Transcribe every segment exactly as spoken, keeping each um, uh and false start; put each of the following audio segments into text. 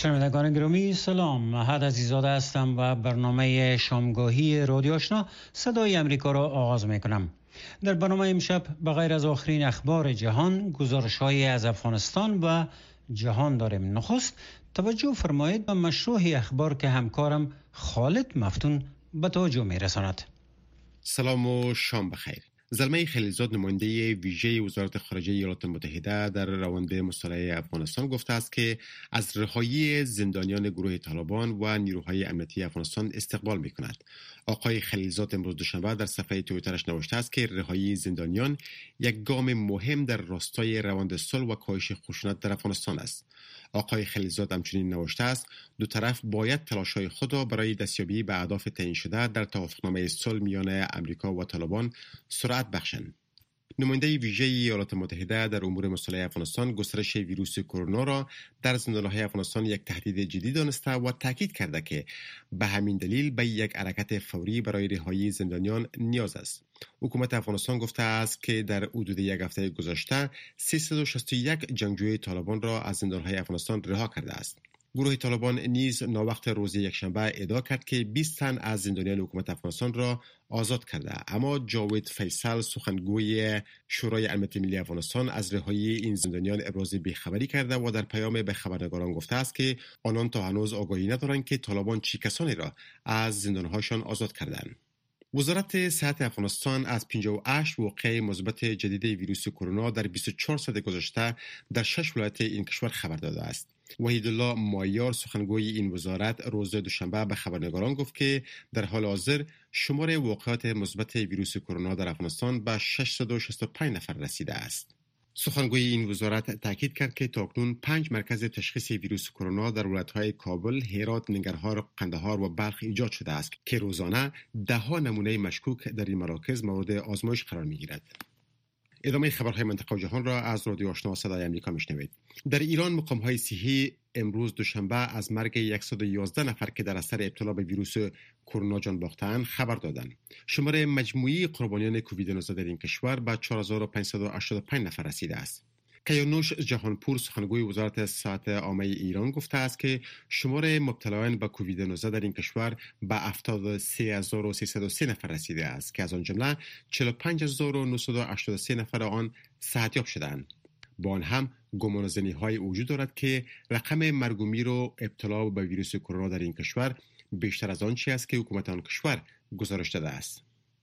شنوندگان گرامی سلام، مهد عزیزاده هستم و برنامه شامگاهی رادیو آشنا صدای امریکا را آغاز می کنم. در برنامه امشب بغیر از آخرین اخبار جهان، گزارش‌های از افغانستان و جهان داریم. نخست توجه فرمایید به مشروع اخبار که همکارم خالد مفتون به توجه می رساند. سلام و شام بخیر. زلمه خلیلزاد نماینده ویژه وزارت خارجه ایالات متحده در روند مصالحه افغانستان گفته است که از رهایی زندانیان گروه طالبان و نیروهای امنیتی افغانستان استقبال می‌کند. آقای خلیلزاد امروز دوشنبه در صفحه توییترش نوشته است که رهایی زندانیان یک گام مهم در راستای روند صلح و کاهش خشونت در افغانستان است. آقای خلیلزاد همچنین نوشته است دو طرف باید تلاش‌های خود را برای دستیابی به اهداف تعیین شده در توافقنامه صلح میان امریکا و طالبان سرعت بخشند. نماینده ویژه ایالات متحده در امور مصالحه افغانستان گسترش ویروس کرونا را در زندان‌های افغانستان یک تهدید جدی دانسته و تاکید کرده که به همین دلیل به یک حرکت فوری برای رهایی زندانیان نیاز است. حکومت افغانستان گفته است که در حدود یک هفته گذشته سیصد و شصت و یک جنگجوی طالبان را از زندان‌های افغانستان رها کرده است. گروه طالبان نیز ناوقت روز یکشنبه ادعا کرد که بیست تن از زندانیان حکومت افغانستان را آزاد کرده، اما جاوید فیصل سخنگوی شورای امنیت ملی افغانستان از رهایی این زندانیان ابراز بیخبری کرده و در پیام به خبرنگاران گفته است که آنان تا هنوز آگاهی ندارند که طالبان چه کسانی را از زندانهاشان آزاد کردند. وزارت صحت افغانستان از پنجاه و هشت واقعه مثبت جدید ویروس کرونا در بیست و چهار ساعت گذشته در شش ولایت این کشور خبر داده است. وحیدالله مایار سخنگوی این وزارت روز دوشنبه به خبرنگاران گفت که در حال حاضر شمار واقعات مثبت ویروس کرونا در افغانستان به ششصد و شصت و پنج نفر رسیده است. سخنگوی این وزارت تاکید کرد که تاکنون پنج مرکز تشخیص ویروس کرونا در ولایت‌های کابل، هرات، ننگرهار، قندهار و بلخ ایجاد شده است که روزانه ده ها نمونه مشکوک در این مراکز مورد آزمایش قرار می‌گیرد. ادامه خبرهای منطقه و جهان را از رادیو آشنا صدای آمریکا میشنوید. در ایران مقام‌های صحی امروز دوشنبه از مرگ صد و یازده نفر که در اثر ابتلا به ویروس کرونا جان باختند خبر دادند. شمار مجموعی قربانیان کووید نوزده در این کشور به چهار هزار و پانصد و هشتاد و پنج نفر رسیده است. کیانوش جهانپور سخنگوی وزارت صحت عامه ایران گفته است که شمار مبتلایان به کووید نوزده در این کشور به هفتاد و سه هزار و سیصد و سه نفر رسیده است که از آن جمله چهل و پنج هزار و نهصد و هشتاد و سه نفر آن صحتیاب شدند. با آن هم گمانه‌زنی‌های وجود دارد که رقم مرگ و میر و ابتلا به ویروس کرونا در این کشور بیشتر از آنچه است که حکومت آن کشور گزارش داده است.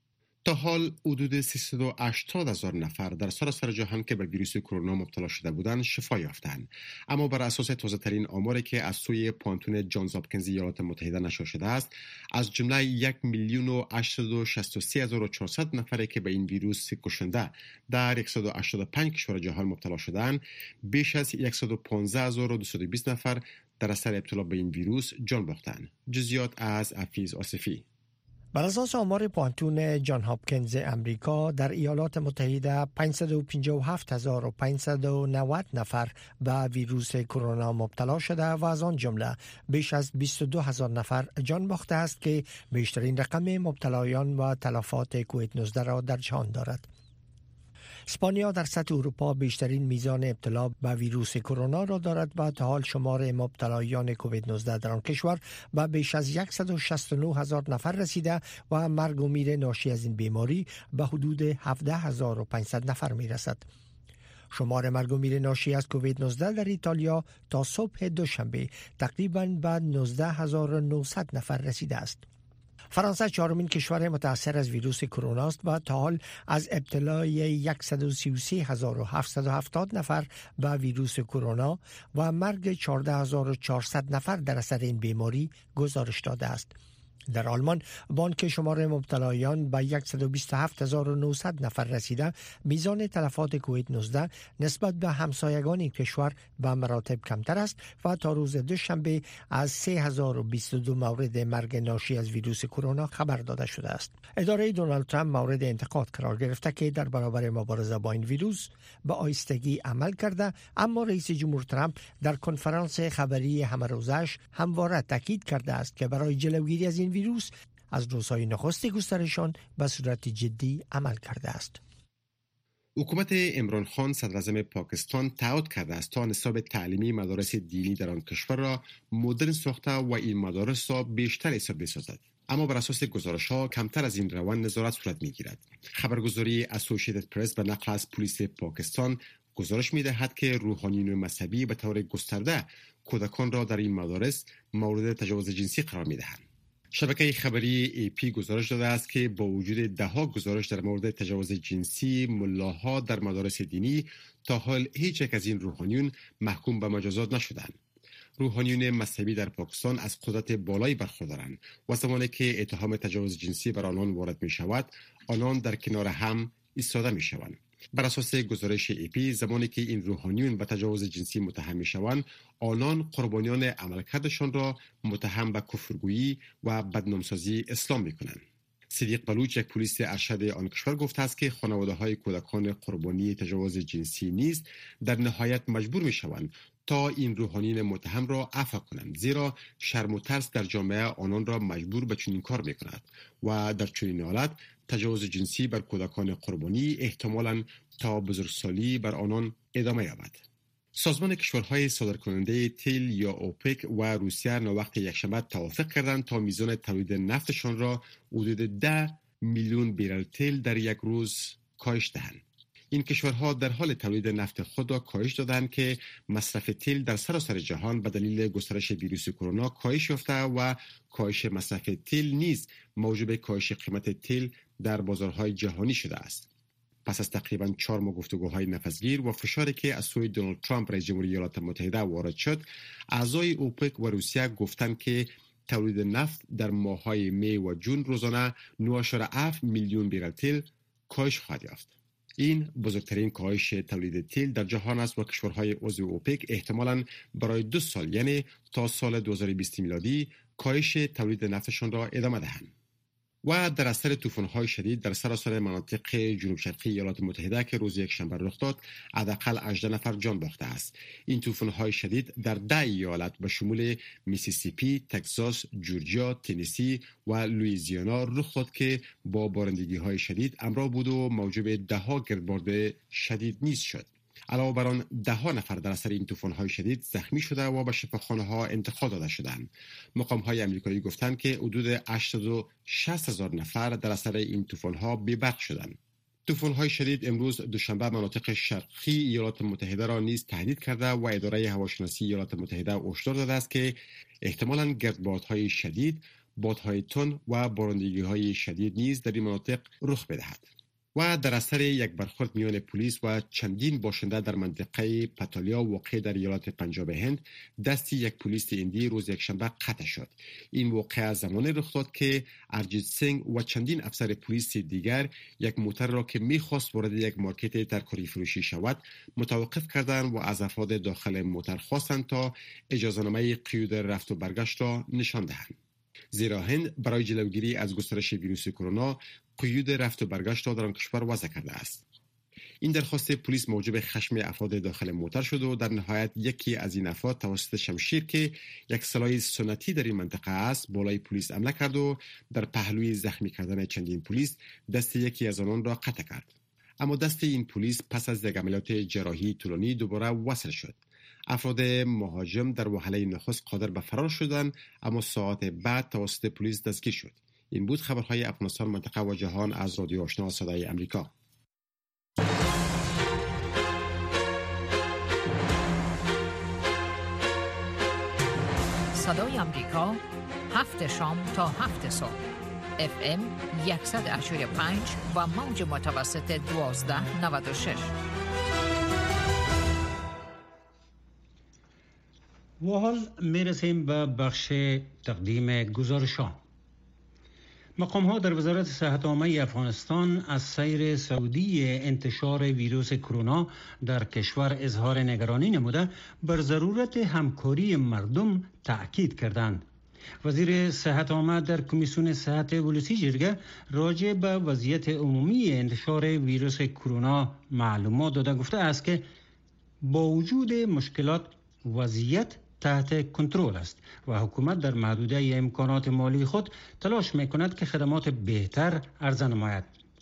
تا حال حدود سیصد و هشتاد هزار نفر در سراسر جهان که به ویروس کرونا مبتلا شده بودند شفا یافتند، اما بر اساس تازه‌ترین آماری که از سوی پانتون جانز هاپکینز ایالات متحده نشر شده است، از جمله یک میلیون و هشتصد و شصت و سه هزار و چهارصد نفری که به این ویروس کشنده در صد و هشتاد و پنج کشور جهان مبتلا شدند، بیش از صد و پانزده هزار و دویست و بیست نفر در اثر ابتلا به این ویروس جان باختند. جزئیات از حفیظ آصفی. بر اساس آمار پانتون جان هاپکینز امریکا در ایالات متحده پانصد و پنجاه و هفت هزار و پانصد و نود نفر به ویروس کرونا مبتلا شده و از آن جمله بیش از بیست و دو هزار نفر جان باخته است که بیشترین رقم مبتلایان و تلفات کووید نوزده را در جهان دارد. اسپانیا در سطح اروپا بیشترین میزان ابتلا به ویروس کرونا را دارد و تا حال شمار مبتلایان کووید نوزده در آن کشور به بیش از صد و شصت و نه هزار نفر رسیده و مرگ و میر ناشی از این بیماری به حدود هفده هزار و پانصد نفر می رسد. شمار مرگ و میر ناشی از کووید نوزده در ایتالیا تا صبح دوشنبه تقریباً به نوزده هزار و نهصد نفر رسیده است. فرانسه چهارمین کشور متأثر از ویروس کرونا است و تا حال از ابتلای صد و سی و سه هزار و هفتصد و هفتاد نفر به ویروس کرونا و مرگ چهارده هزار و چهارصد نفر در اثر این بیماری گزارش داده است. در آلمان بانک شمار مبتلایان به صد و بیست و هفت هزار و نهصد نفر رسیده، میزان تلفات کووید نوزده نسبت به همسایگان این کشور به مراتب کمتر است و تا روز دوشنبه از سه هزار و بیست و دو مورد مرگ ناشی از ویروس کرونا خبر داده شده است. اداره دونالد ترامپ مورد انتقاد قرار گرفته که در برابر مبارزه با این ویروس به آیستگی عمل کرده، اما رئیس جمهور ترامپ در کنفرانس خبری همه‌روزش همواره تاکید کرده است که برای جلوگیری از این ویروس از روزهای نخست گسترشان به صورت جدی عمل کرده است. حکومت عمران خان صدراعظم پاکستان تعهد کرده است تا نصاب تعلیمی مدارس دینی در آن کشور را مدرن ساخته و این مدارس را بیشتر حساب بسازد. اما بر اساس گزارش‌ها کمتر از این روند نظارت صورت می‌گیرد. خبرگزاری اسوسییتد پرس به نقل از پلیس پاکستان گزارش می‌دهد که روحانیون مذهبی به طور گسترده کودکان را در این مدارس مورد تجاوز جنسی قرار می‌دهند. شبکه خبری ای پی گزارش داده است که با وجود ده‌ها گزارش در مورد تجاوز جنسی ملاها در مدارس دینی، تا حال هیچ یک از این روحانیون محکوم به مجازات نشدند. روحانیون مذهبی در پاکستان از قدرت بالایی برخوردارند و زمانی که اتهام تجاوز جنسی بر آنان وارد می شود، آنان در کنار هم ایستاده می شوند. بر اساس گزارش ای پی، زمانی که این روحانیون به تجاوز جنسی متهم می شوند، آنان قربانیان عملکردشان را متهم به کفرگویی و بدنامسازی اسلام می کنند. صدیق بلوچ، یک پلیس ارشد آن کشور، گفته است که خانواده های کودکان قربانی تجاوز جنسی نیز در نهایت مجبور می شوند تا این روحانیون متهم را عفو کنند، زیرا شرم و ترس در جامعه آنان را مجبور به چنین کار می کند و در چنین حالت تجاوز جنسی بر کودکان قربانی احتمالاً تا بزرگسالی بر آنان ادامه یابد. سازمان کشورهای صادرکننده تیل یا اوپک و روسیه نوبت یکشنبه توافق کردند تا میزان تولید نفتشان را حدود ده میلیون برل تیل در یک روز کاهش دهند. این کشورها در حال تولید نفت خود را کاهش دادند که مصرف تیل در سراسر جهان به دلیل گسترش ویروس کرونا کاهش یافته و کاهش مصرف تیل نیز موجب کاهش قیمت تیل در بازارهای جهانی شده است. پس از تقریباً چهار ماه گفتگوهای نفسگیر و فشاری که از سوی دونالد ترامپ رئیس جمهوری ایالات متحده وارد شد، اعضای اوپک و روسیه گفتند که تولید نفت در ماه‌های می و جون روزانه نه و هفت میلیون برل تیل کاهش خواهد یافت. این بزرگترین کاهش تولید تیل در جهان است و کشورهای عضو اوپک احتمالاً برای دو سال، یعنی تا سال دو هزار و بیست میلادی، کاهش تولید نفتشان را ادامه دهند. و در اثر طوفان‌های شدید در سراسر مناطق جنوب شرقی ایالات متحده که روز یکشنبه رخ داد، حداقل هجده نفر جان باخته است. این طوفان‌های شدید در ده ایالت به شمول میسیسیپی، تگزاس، جورجیا، تنسی و لوئیزیانا رخ داد که با بارندگی‌های شدید همراه بود و موجب ده‌ها گردباد شدید نیز شد. علاوه بر آن، ده ها نفر در اثر این طوفان‌های شدید زخمی شده و به شفاخانه‌ها انتقال داده شدند. مقام‌های آمریکایی گفتند که حدود هشتاد و شش هزار نفر در اثر این طوفان‌ها بی‌برق شدند. طوفان‌های شدید امروز دوشنبه مناطق شرقی ایالات متحده را نیز تهدید کرده و اداره هواشناسی ایالات متحده هشدار داده است که احتمالاً گردبادهای شدید، بادهای تند و بارندگی‌های شدید نیز در این مناطق رخ بدهد. و در اثر یک برخورد میان پلیس و چندین باشنده در منطقه پتالیا واقع در ایالات پنجاب هند، دستی یک پلیس هندی روز یکشنبه قطع شد. این واقعه زمانی رخ داد که ارجیت سینگ و چندین افسر پلیس دیگر یک موتر را که می‌خواست وارد یک مارکت ترکاری فروشی شود متوقف کردند و از افراد داخل موتر خواستند تا اجازه‌نامه قیود رفت و برگشت را نشان دهند. زیرا هند برای جلوگیری از گسترش ویروس کرونا قیود رفت و برگشت را در آن کشور وضع کرده است. این درخواست پلیس موجب خشم افراد داخل موتر شد و در نهایت یکی از این افراد توسط شمشیر که یک سلاح سنتی در این منطقه است بالای پلیس حمله کرد و در پهلوی زخمی کردن چندین پلیس دست یکی از آنان را قطع کرد. اما دست این پلیس پس از یک عملیات جراحی طولانی دوباره وصل شد. افراد مهاجم در وهله نخست قادر به فرار شدند، اما ساعت بعد توسط پلیس دستگیر شد. این بود خبرهای افغانستان، منطقه و جهان از رادیو آشنا صدای امریکا. صدای امریکا، هفت شام تا هفت صبح، اف ام صد و هشتاد و پنج و موج متوسط دوازده نود و شش. و حال میرسیم به بخش تقدیم گزارشان. مقام ها در وزارت صحت عامه افغانستان از سیر سعودی انتشار ویروس کرونا در کشور اظهار نگرانی نموده بر ضرورت همکاری مردم تاکید کردند. وزیر صحت عامه در کمیسیون صحت ولسی جرگه راجع به وضعیت عمومی انتشار ویروس کرونا معلومات داده، گفته است که با وجود مشکلات وضعیت تحت کنترل است و حکومت در محدوده امکانات مالی خود تلاش میکند که خدمات بهتر عرضه نماید.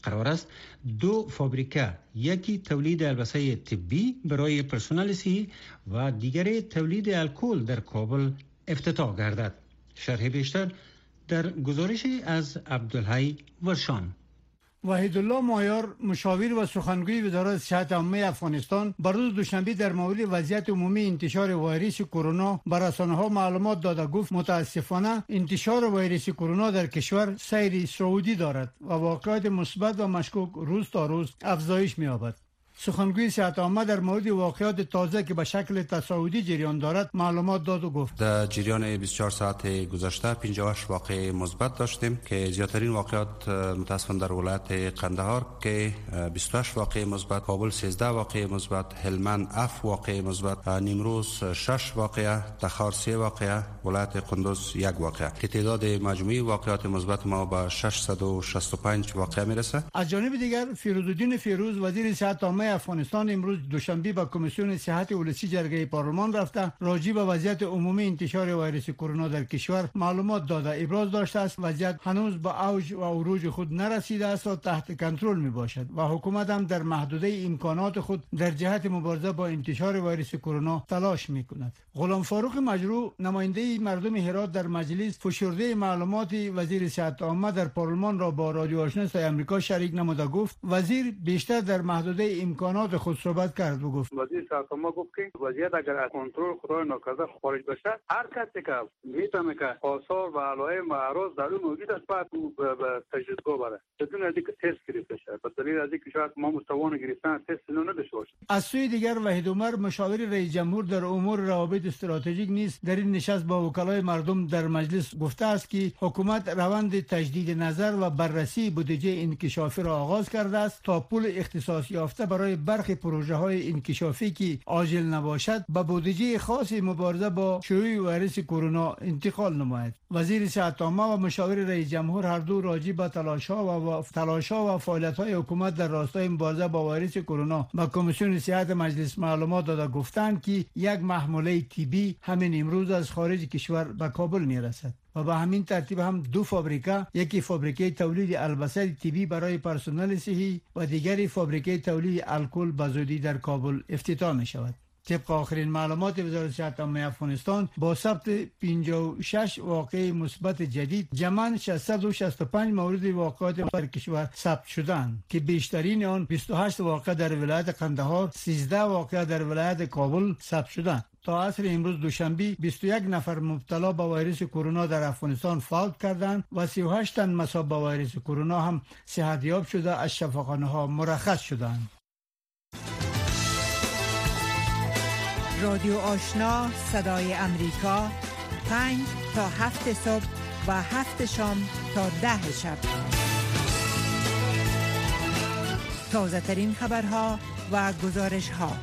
قرار است دو فابریکه، یکی تولید البسه طبی برای پرسنل صحی و دیگری تولید الکل در کابل افتتاح گردد. شرح بیشتر در گزارشی از عبدالحی ورشان. وحیدالله مایار، مشاور و سخنگوی وزارت صحت عامه افغانستان، بر روز دوشنبه در مورد وضعیت عمومی انتشار ویروس کرونا بر رسانه‌ها معلومات داده گفت متاسفانه انتشار ویروس کرونا در کشور سیر صعودی دارد و واقعات مثبت و مشکوک روز تا روز افزایش می‌یابد. سخنگوی صحت عامه در مورد واقعات تازه که به شکل تصاعدی جریان دارد معلومات داد و گفت در جریان بیست و چهار ساعت گذشته پنجاه و هشت واقع مثبت داشتیم که زیاترین واقعات متاسفانه در ولایت قندهار که بیست و هشت واقع مثبت، کابل سیزده واقع مثبت، هلمند هفت واقع مثبت، نیمروز شش واقع، تخار سه واقع، ولایت قندوز یک واقع که تعداد مجموعی واقعات مثبت ما به ششصد و شصت و پنج واقع میرسه. از جانب دیگر فیروزالدین فیروز وزیر صحت عامه افغانستان امروز دوشنبه به کمیسیون صحت ولسی جرگه پارلمان رفته راجع به وضعیت عمومی انتشار ویروس کرونا در کشور معلومات داده. ابراز داشته است وضعیت هنوز به اوج و عروج خود نرسیده است و تحت کنترل می باشد و حکومت هم در محدوده امکانات خود در جهت مبارزه با انتشار ویروس کرونا تلاش می کند. غلام فاروق مجروح، نماینده مردم هرات در مجلس، فشرده معلومات وزیر صحت عامه در پارلمان را با رادیو آشنا صدای آمریکا شریک نموده گفت وزیر بیشتر در محدوده امکانات خود صحبت کرد و گفت وزیر صحت عامه گفت که وضعیت اگر از کنترل خدای ناکرده خارج بشه، هر کسی که میتونه که آثار و علائم و اعراض در اون موجود است باید به تجدیدگاه بره بدون از اینکه تست گرفته شه. به دلیل از اینکه شاید ما مستوان گرفتن تست اینو نداشته باشیم. از سوی دیگر وحید عمر، مشاور رئیس جمهور در امور روابط استراتژیک نیز در این نشست با وکلای مردم در مجلس گفته است که حکومت روند تجدید نظر و بررسی بودجه انکشافی را آغاز کرده است تا پول اختصاص یافته برای برخی پروژه های انکشافی که عاجل نباشد به بودجه خاص مبارزه با شیوع ویروس کرونا انتقال نماید. وزیر صحت عامه و مشاور رئیس جمهور هر دو راجع به تلاش‌ها و تلاش‌ها و فعالیت‌های حکومت در راستای مبارزه با ویروس کرونا به کمیسیون صحت مجلس معلومات داده گفتند که یک محموله طبی همین امروز از خارج کشور به کابل میرسد و به همین ترتیب هم دو فابریکه، یکی فابریکه تولید البسه طبی برای پرسنل صحی و دیگری فابریکه تولید الکل به زودی در کابل افتتاح می شود. طبق آخرین معلومات وزارت صحت عامه افغانستان با ثبت پنجاه و شش واقع مثبت جدید جمعاً ششصد و شصت و پنج مورد واقعات در کشور ثبت شدند که بیشترین آن بیست و هشت واقع در ولایت قندهار، سیزده واقع در ولایت کابل ثبت شدند. تا عصر امروز دوشنبه بیست و یک نفر مبتلا به ویروس کرونا در افغانستان فوت کردند و سی و هشت تن مصاب به ویروس کرونا هم صحتیاب شده از شفاخانه‌ها مرخص شدند. رادیو آشنا صدای امریکا، پنج تا هفت صبح و هفت شام تا ده شب. تازه ترین خبرها و گزارش ها.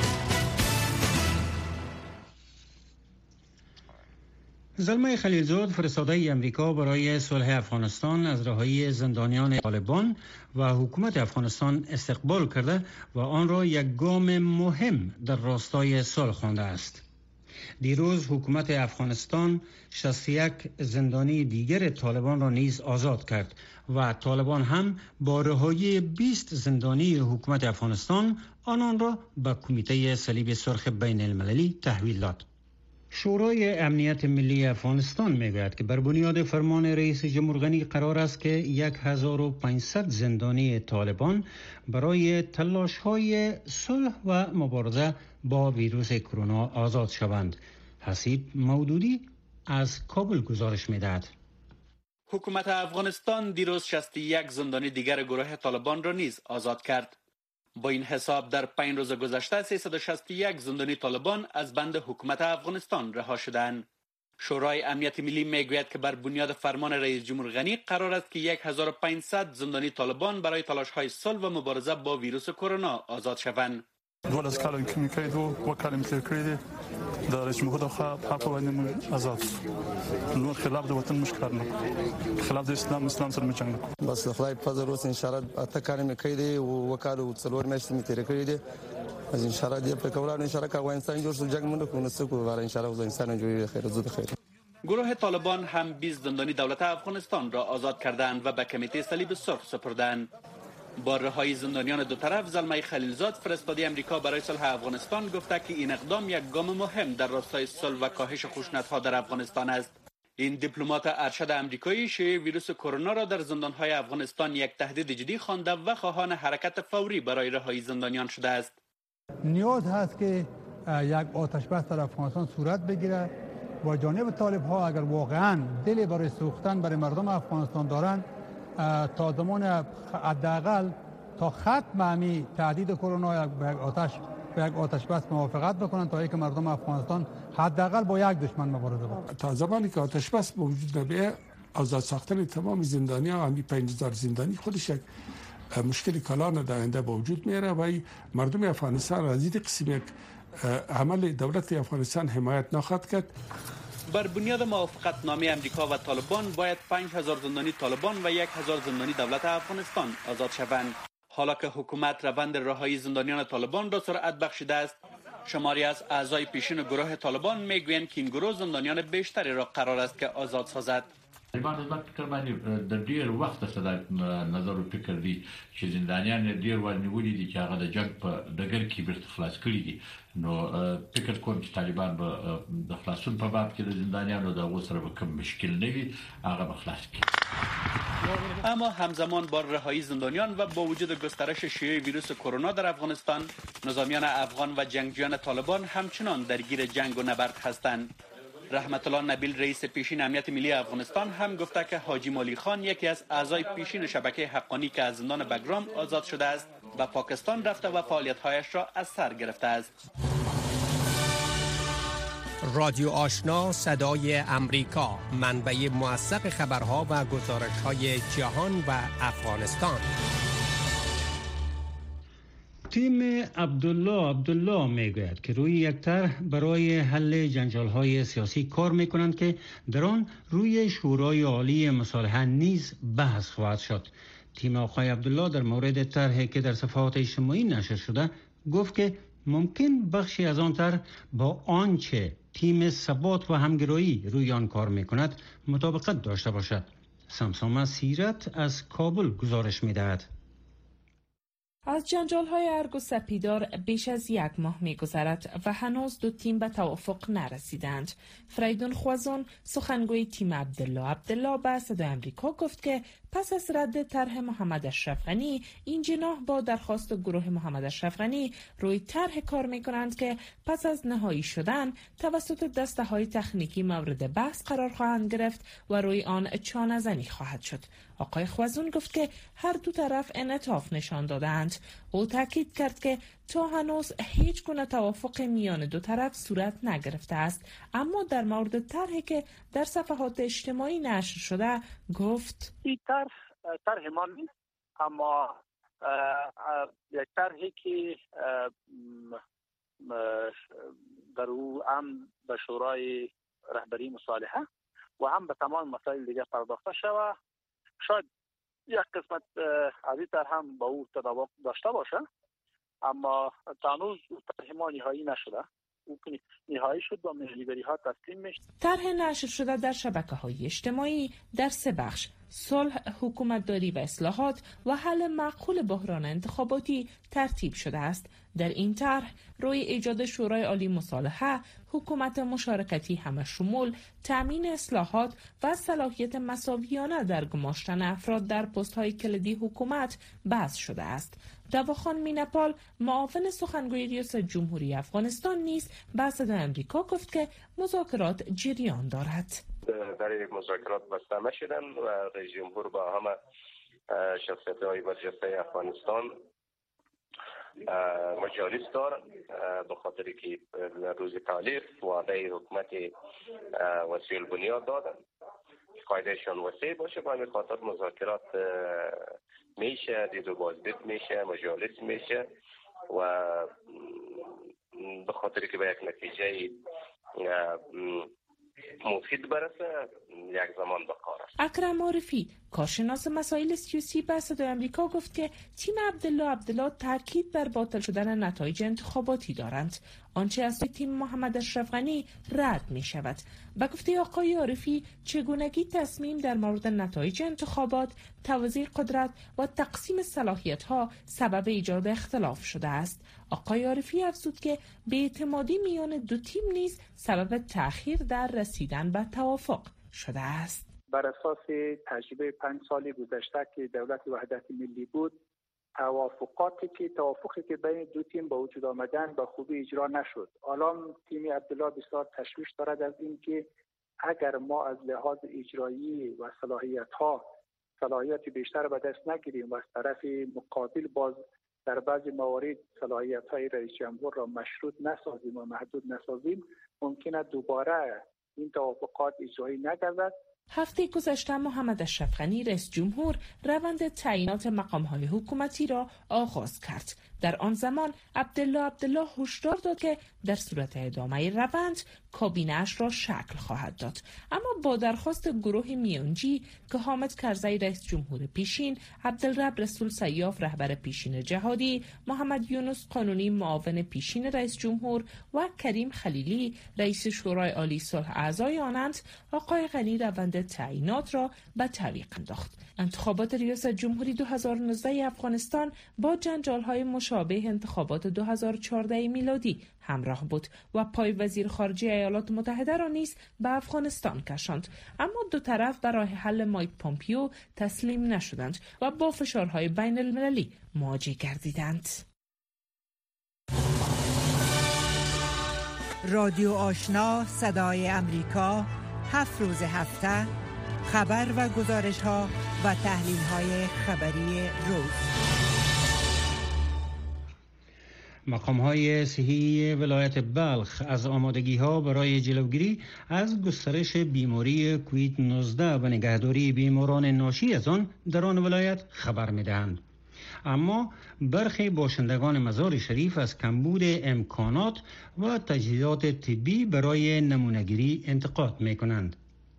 زلمه خلیلزاد، فرستاده امریکا برای صلح افغانستان، از رهایی زندانیان طالبان و حکومت افغانستان استقبال کرده و آن را یک گام مهم در راستای صلح خوانده است. دیروز حکومت افغانستان شصت و یک زندانی دیگر طالبان را نیز آزاد کرد و طالبان هم با رهایی بیست زندانی حکومت افغانستان آنان را به کمیته صلیب سرخ بین المللی تحویل داد. شورای امنیت ملی افغانستان میگوید که بر بنیاد فرمان رئیس جمهور غنی قرار است که هزار و پانصد زندانی طالبان برای تلاش‌های صلح و مبارزه با ویروس کرونا آزاد شوند. حسیب مودودی از کابل گزارش میدهد. حکومت افغانستان دیروز شصت و یک زندانی دیگر گروه طالبان را نیز آزاد کرد. با این حساب در پنج روز گذشته سیصد و شصت و یک زندانی طالبان از بند حکومت افغانستان رها شدند. شورای امنیت ملی میگوید که بر بنیاد فرمان رئیس جمهور غنی قرار است که هزار و پانصد زندانی طالبان برای تلاش‌های صلح و مبارزه با ویروس کرونا آزاد شوند. دولت کالم که می‌کرد و وکالم تیر کردی در رئیس جمهور خواهد حق وانیم آزاد نور خلاف د وطن مشکل نه خلاف د اسلام اسلام سره مچنګ بس خدای په ضرورت ان شاء الله اته کارم کړی او وکالو څلور میاشتې می تیر کړی دي از ان شاء الله دې په کولانو ان شاء الله که افغانستان جوړ شو جنگ مونږ کوو نو څه کوو ان شاء الله افغانستان جوړ خیر زود خیر. گروه طالبان هم بیست زندانی دولت افغانستان را آزاد کردند و به کمیته صلیب سرخ سپردند. با رهایی زندانیان دو طرف، زلمه خلیلزاد فرستاده امریکا برای صلح افغانستان گفته که این اقدام یک گام مهم در راستای صلح و کاهش خشونت‌ها در افغانستان است. این دیپلمات ارشد امریکایی شیوع ویروس کرونا را در زندان‌های افغانستان یک تهدید جدی خوانده و خواهان حرکت فوری برای رهایی زندانیان شده است. نیاز هست که یک آتش بس در افغانستان صورت بگیره و جانب طالب ها اگر واقعا دل برای سوختن برای مردم افغانستان دارند تا زمان حداقل تا ختم همی تهدید کرونا به یک آتش به یک آتش بس موافقت بکنن تا اینکه مردم افغانستان حداقل با یک دشمن مبارزه کنند. تا زمانی که آتش بس وجود نبیه آزاد ساختن تمام زندانیان همی پنج هزار زندانی خودش یک مشکل کلان در آینده با وجود میاره و مردم افغانستان از این قسم یک عمل دولت افغانستان حمایت نخواهد کرد. بر بنیاد موافقت نامه امریکا و طالبان باید پنج هزار زندانی طالبان و یک هزار زندانی دولت افغانستان آزاد شوند. حالا که حکومت روند رهایی زندانیان طالبان را سرعت بخشیده است، شماری از اعضای پیشین گروه طالبان میگویند که این گروه زندانیان بیشتری را قرار است که آزاد سازد. طالبان زما فکر باندې د ډیر وخت څخه نظر او فکر دي چې زندانیان ډیر ورنیولي دي چې هغه د جنگ په ډګر کې بیرته خلاص کړي دي. نو فکر کوم چې طالبان به د خلاصون په باب کې د زندانیانو د غوسره به کوم مشکل نه وي، هغه به خلاص کړي. اما همزمان با رهایی زندانیان و با وجود گسترش شیوع ویروس کرونا در افغانستان، نظامیان افغان و جنگجویان طالبان همچنان درگیر جنگ و نبرد هستند. رحمت الله نبیل رئیس پیشین امنیت ملی افغانستان هم گفته که حاجی مالی خان یکی از اعضای پیشین شبکه حقانی که از زندان بگرام آزاد شده است و پاکستان رفته و فعالیت‌هایش را از سر گرفته است. رادیو آشنا صدای امریکا، منبع موثق خبرها و گزارش‌های جهان و افغانستان. تیم عبدالله عبدالله میگوید که روی یک طرح برای حل جنجال‌های سیاسی کار میکنند که در آن روی شورای عالی مصالحه نیز بحث خواهد شد. تیم آقای عبدالله در مورد طرحی که در صفحات اجتماعی نشر شده گفت که ممکن بخشی از آن طرح با آنچه تیم ثبات و همگرایی روی آن کار میکند مطابقت داشته باشد. سمسامه سیرت از کابل گزارش میدهد. از جنجال‌های ارگ و سپیدار بیش از یک ماه می‌گذرد و هنوز دو تیم به توافق نرسیدند. فریدون خوازون سخنگوی تیم عبدالله عبدالله به صدای امریکا گفت که پس از رد طرح محمد اشرف غنی، این جناح با درخواست گروه محمد اشرف غنی روی طرح کار می‌کنند که پس از نهایی شدن توسط دسته‌های تکنیکی مورد بحث قرار خواهند گرفت و روی آن چانه‌زنی خواهد شد. آقای خوازون گفت که هر دو طرف انعطاف نشان دادند. او تاکید کرد که تا هنوز هیچ گونه توافق میان دو طرف صورت نگرفته است، اما در مورد طرحی که در صفحات اجتماعی نشر شده گفت این طرح طرح ما نیست، اما یک طرحی که در او هم به شورای رهبری مصالحه و هم به تمام مسائل دیگه پرداخته شود. شاید یک قسمت از این طرح هم با او تطابق داشته باشه، اما تا هنوز طرح ما نهایی نشده. او نهایی شد با ملیبری ها تسلیم میشه. طرح نشر شده در شبکه‌های اجتماعی در سه بخش: صلح، حکومتداری و اصلاحات و حل معقول بحران انتخاباتی ترتیب شده است. در این طرح روی ایجاد شورای عالی مصالحه، حکومت مشارکتی همه شمول، تامین اصلاحات و صلاحیت مساویانه در گماشتن افراد در پست‌های کلیدی حکومت بحث شده است. دواخان مینپال، معاون سخنگوی ریاست جمهوری افغانستان نیز به صدای امریکا گفت که مذاکرات جریان دارد. در مذاکرات بسته نشدن و رئیس جمهور با همه شخصیت‌های برجسته افغانستان مجالس دار، به خاطر که روز تالیف وعده حکومت وسیع البنیاد دادن قاعدهشان وسیع باشه، به همین خاطر مذاکرات میشه، دید و بازدید میشه، مجالس میشه و به خاطر که به یک نتیجه مفید برسه یک زمان بقار است. اکرم عارفی کارشناس مسائل سیاسی به صدای آمریکا گفت که تیم عبدالله عبدالله تاکید بر باطل شدن نتایج انتخاباتی دارند. آنچه از تیم محمد اشرف غنی رد می شود. به گفته آقای عارفی چگونگی تصمیم در مورد نتایج انتخابات، توزیع قدرت و تقسیم صلاحیت ها سبب ایجاد اختلاف شده است. آقای عارفی افزود که بی‌اعتمادی میان دو تیم نیز سبب تأخیر در رسیدن به توافق شده است. بر اساس تجربه پنج سال گذشته که دولت وحدت ملی بود، توافقاتی که توافقی که بین دو تیم با وجود آمدن با خوبی اجرا نشد. الان تیم عبدالله بسیار تشویش دارد از این که اگر ما از لحاظ اجرایی و صلاحیت ها صلاحیت بیشتر به دست نگیریم و از طرف مقابل باز در بعضی موارد صلاحیت های رئیس جمهور را مشروط نسازیم و محدود نسازیم، ممکنه دوباره این توافقات اجرایی نگردد. هفته گذشته محمد اشرف غنی رئیس جمهور روند تعیینات مقام‌های حکومتی را آغاز کرد. در آن زمان عبدالله عبدالله هشدار داد که در صورت ادامه روند کابینه‌اش را شکل خواهد داد، اما با درخواست گروه میانجی که حامد کرزی رئیس جمهور پیشین، عبدالرب رسول سیاف رهبر پیشین جهادی، محمد یونس قانونی معاون پیشین رئیس جمهور و کریم خلیلی رئیس شورای عالی صلح اعضای آنند، آقای غنی روند تعیینات را به تعویق انداخت. انتخابات ریاست جمهوری دو هزار و نوزده افغانستان با جنجال‌های مشابه انتخابات دو هزار و چهارده میلادی همراه بود و پای وزیر خارجه ایالات متحده را نیز به افغانستان کشاند، اما دو طرف برای حل مایک پومپیو تسلیم نشدند و با فشارهای بین المللی مواجه گردیدند. رادیو آشنا صدای امریکا، هفت روز هفته خبر و گزارش ها و تحلیل های خبری روز. مقام های صحی ولایت بلخ از آمادگی ها برای جلوگیری از گسترش بیماری کووید نوزده و نگهداری بیماران ناشی از آن در آن ولایت خبر می دهند. اما برخی باشندگان مزار شریف از کمبود امکانات و تجهیزات طبی برای نمونه‌گیری انتقاد می کنند.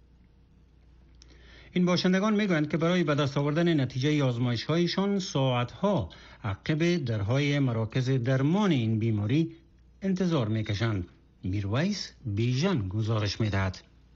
این باشندگان میگویند که برای به دست آوردن نتیجه آزمایش‌هایشان ساعت‌ها عقب درهای مراکز درمان این بیماری انتظار میکشند. میرویس بیژن گزارش میدهد.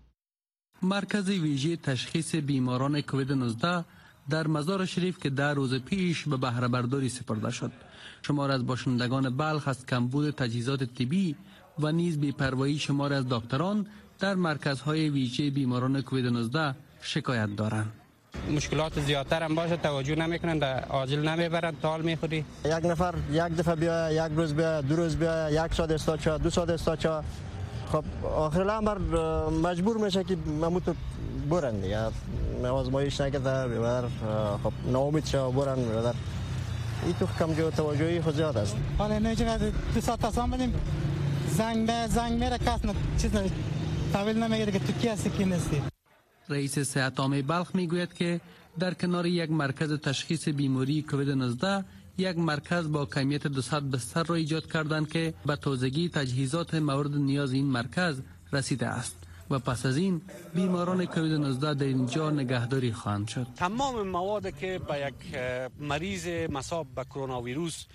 مرکز ویژه تشخیص بیماران کووید نوزده در مزار شریف که در روز پیش به بهره برداری سپرده شد، شمار از باشندگان بلخ از کمبود تجهیزات طبی و نیز بی‌پروایی شمار از دکتران در مرکزهای ویژه بیماران کووید نوزده شکایت دارند. مشکلات زیادتر هم باشه توجه نمیکنن، در عاجل نمیبرن، تال میخوری. یک نفر یک دفعه بیا، یک روز بیا، دو روز بیا، یک ساعت استاچا، دو ساعت استاچا. خب آخر الامر مجبور میشه که مموت برن دیگه. آزمایش نکرده ببر، خب ناامید شو برن ببر. این تو کم جو توجهی خود زیاد است. حالا نه چقدر دو ساعت تاسم بدیم زنگ به زنگ میره کس نه چیز تحویل نمیگیره که تو کی هستی کی نیستی. رئیس صحت عامه بلخ میگوید که در کنار یک مرکز تشخیص بیماری کووید نوزده یک مرکز با کمیت دویست بستر را ایجاد کردند که به تازگی تجهیزات مورد نیاز این مرکز رسیده است و پس از این بیماران کووید نوزده در اینجا نگهداری خواهند شد. تمام مواد که به یک مریض مصاب به کرونا ویروس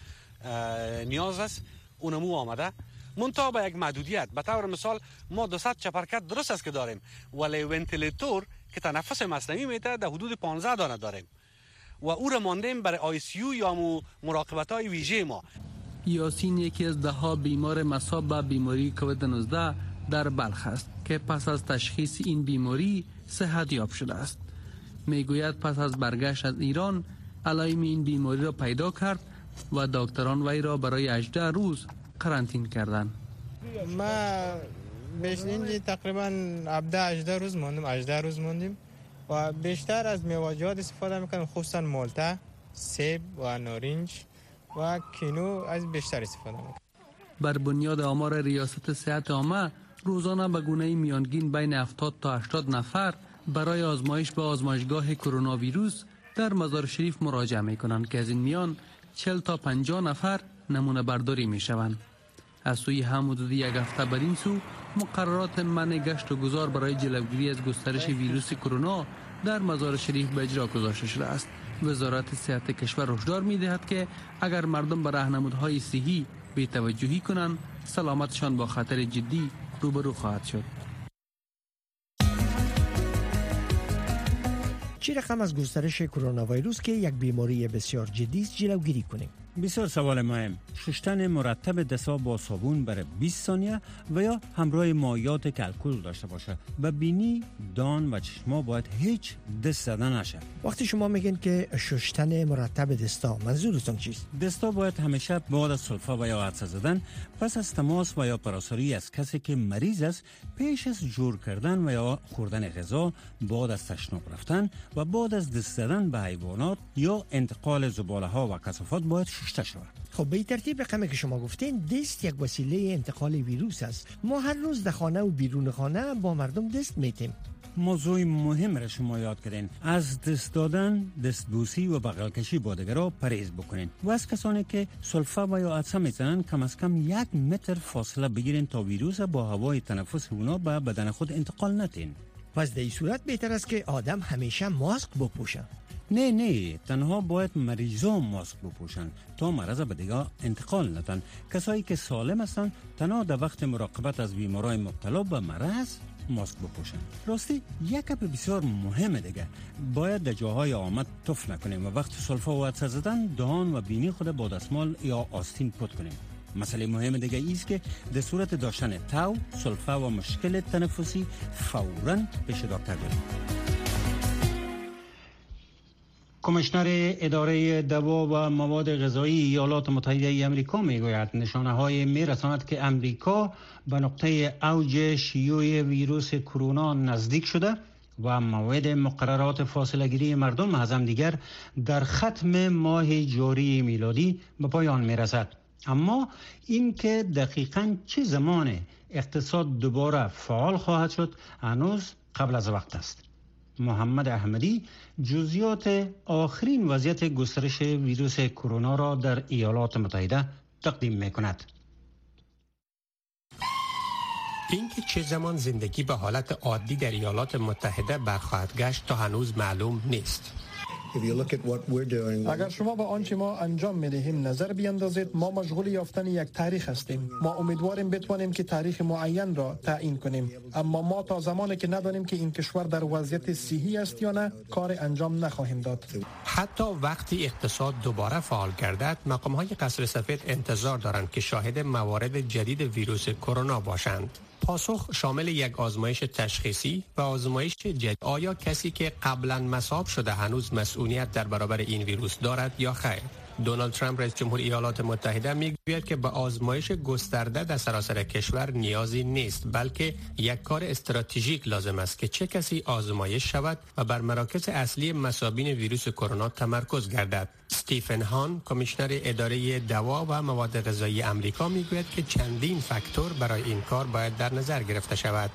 نیاز است اونمو آمده، منتها به یک محدودیت. به طور مثال ما دویست چپرکت درست است که داریم، ولی ونتیلیتور که تنفس مصنوعی میده در حدود پانزده دانه داریم و او را ماندیم برای آی سی یو یا مراقبت های ویژه ما. یاسین یکی از ده ها بیمار مصاب به بیماری کووید نوزده در بلخ است که پس از تشخیص این بیماری صحت یاب شده است. میگوید پس از برگشت از ایران علائم این بیماری را پیدا کرد و دکتران وی را برای هجده روز قرنطین کردن. ما بیشتر تقریبا هفده هجده روز موندیم هجده روز موندیم و بیشتر از میوه‌جات استفاده میکنیم، خصوصا مالته، سیب و نارنج و کینو از بیشتر استفاده میکنیم. بر بنیاد آمار ریاست صحت عامه روزانه به گونه میانگین بین هفتاد تا هشتاد نفر برای آزمایش به آزمایشگاه کرونا ویروس در مزار شریف مراجعه میکنند که از این میان چهل تا پنجاه نفر نمونه برداری می شوند. از سوی هم حدود یک هفته بر این سو مقررات منع گشت و گذار برای جلوگیری از گسترش ویروس کرونا در مزار شریف به اجرا گذاشته شده است. وزارت صحت کشور هشدار می‌دهد که اگر مردم به راهنمودهای صحی بی‌توجهی کنند، سلامتشان با خطر جدی روبرو خواهد شد. چه رقم از گسترش کرونا ویروس که یک بیماری بسیار جدی است جلوگیری کنیم؟ بسیار سوال مهم. شستن مرتب دست‌ها با صابون برای بیست ثانیه و یا همراه مایعات که الکل داشته باشه. به بینی، دان و چشما باید هیچ دست زدن نشه. وقتی شما میگین که شستن مرتب دستا، منظورتون چیست؟ دستا باید همیشه بعد از سلفا و یا عطسه زدن پس از تماس و یا پراساری از کسی که مریض است، پیش از جور کردن و یا خوردن غذا، بعد از تشناب رفتن و بعد از دست زدن به حیوانات یا انتقال زباله ها و کثافات باید شسته شود. خب به ترتیب رقمی که شما گفتین، دست یک وسیله انتقال ویروس است. ما هر روز در خانه و بیرون خانه با مردم دست میتیم. موضوع مهم را شما یاد کردین. از دست دادن، دستبوسی و بغل کشی با دیگران پرهیز بکنین و از کسانی که سلفا و یا عطسه میزنن کم از کم یک متر فاصله بگیرین تا ویروس با هوای تنفس اونا به بدن خود انتقال ندین. پس در این صورت بهتر است که آدم همیشه ماسک بپوشه. نه نه، تنها باید مریضان ماسک بپوشن تا مرض به دیگه انتقال ندن. کسایی که سالم هستن تنها در وقت مراقبت از بیمارای مبتلا به مرض ماسک بپوشن. راستی یک گپ بسیار مهمه دیگه، باید در جاهای آمد تف نکنیم و وقت سلفا و عطسه زدن دهان و بینی خود با دستمال یا آستین پت کنیم. مسئله مهم دیگه ایست که در صورت داشتن تاو، سلفا و مشکل تنفسی فوراً پیش دکتر بریم. کمیشنر اداره دوا و مواد غذایی ایالات متحده ای آمریکا میگوید نشانه های میرساند که امریکا به نقطه اوج شیوع ویروس کرونا نزدیک شده و موعد مقررات فاصله گیری مردم از هم دیگر در ختم ماه جاری میلادی به پایان میرسد. اما این که دقیقاً چه زمان اقتصاد دوباره فعال خواهد شد هنوز قبل از وقت است. محمد احمدی جزئیات آخرین وضعیت گسترش ویروس کرونا را در ایالات متحده تقدیم می‌کند. اینکه چه زمان زندگی به حالت عادی در ایالات متحده برخواهد گشت تا هنوز معلوم نیست. اگر شما به آنچه ما انجام می‌دهیم نظر بیندازید، ما مشغول یافتن یک تاریخ هستیم. ما امیدواریم بتوانیم که تاریخ معین را تعیین کنیم، اما ما تا زمانی که ندانیم که این کشور در وضعیت صحی است یا نه کار انجام نخواهیم داد. حتی وقتی اقتصاد دوباره فعال گردد، مقام‌های قصر سفید انتظار دارند که شاهد موارد جدید ویروس کرونا باشند. پاسخ شامل یک آزمایش تشخیصی و آزمایش جدید. آیا کسی که قبلا مصاب شده هنوز مسئولیت در برابر این ویروس دارد یا خیر؟ دونالد ترامپ رئیس جمهور ایالات متحده میگوید که به آزمایش گسترده در سراسر کشور نیازی نیست، بلکه یک کار استراتژیک لازم است که چه کسی آزمایش شود و بر مراکز اصلی مصابین ویروس کرونا تمرکز گردد. استیفن هان، کمیشنر اداره دوا و مواد غذایی آمریکا میگوید که چندین فاکتور برای این کار باید در نظر گرفته شود.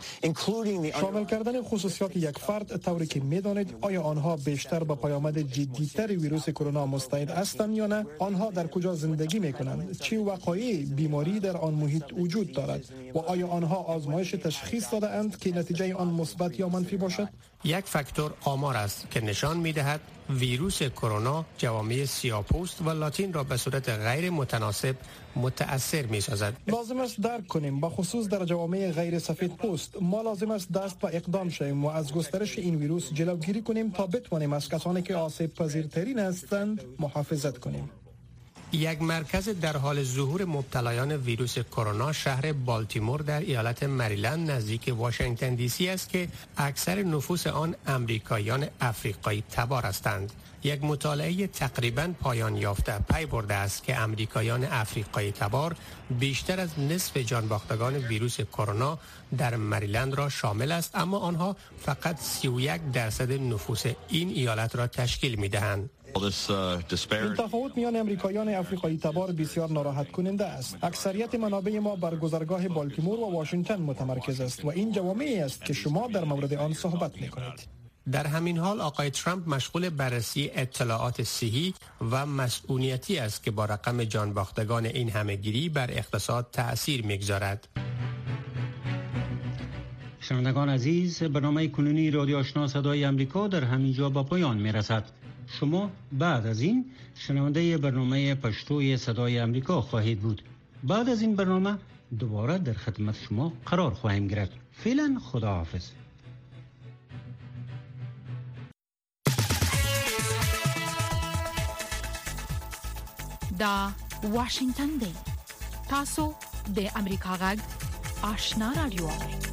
شامل کردن خصوصیات یک فرد طوری که میدانید آیا آنها بیشتر به پیامد جدیتر ویروس کرونا مستعد هستند یا نه، آنها در کجا زندگی میکنند، چه وقایع بیماری در آن محیط وجود دارد و آیا آنها آزمایش تشخیص داده اند که نتیجه آن مثبت یا منفی باشد. یک فاکتور آمار است که نشان می‌دهد ویروس کرونا جوامع سیاه‌پوست و لاتین را به صورت غیر متناسب متأثر می‌سازد. لازم است درک کنیم به خصوص در جوامع غیر سفید پوست ما لازم است دست به اقدام شویم و از گسترش این ویروس جلوگیری کنیم تا بتوانیم از کسانی که آسیب پذیرترین هستند محافظت کنیم. یک مرکز در حال ظهور مبتلایان ویروس کرونا شهر بالتیمور در ایالت مریلند نزدیک واشنگتن دی سی است که اکثر نفوس آن امریکاییان افریقایی تبار هستند. یک مطالعه تقریباً پایان یافته پی برده است که امریکاییان افریقایی تبار بیشتر از نصف جانباختگان ویروس کرونا در مریلند را شامل است، اما آنها فقط سی و یک درصد نفوس این ایالت را تشکیل می‌دهند. این تفاوت میان امریکاییان افریقایی تبار بسیار ناراحت کننده است. اکثریت منابع ما بر گذرگاه بالتیمور و واشنگتن متمرکز است و این جوامعی است که شما در مورد آن صحبت می‌کنید. در همین حال آقای ترامپ مشغول بررسی اطلاعات صحی و مسئولیتی است که با رقم جانباختگان این همهگیری بر اقتصاد تأثیر می‌گذارد. شنوندگان عزیز، برنامه کنونی رادیو آشنا صدای امریکا در همینجا با پایان میرسد. شما بعد از این شنونده برنامه پشتوی صدای امریکا خواهید بود. بعد از این برنامه دوباره در خدمت شما قرار خواهیم گرفت. فعلا خداحافظ. دا واشنگتن دی تاسو د امریکا غږ آشنا رادیو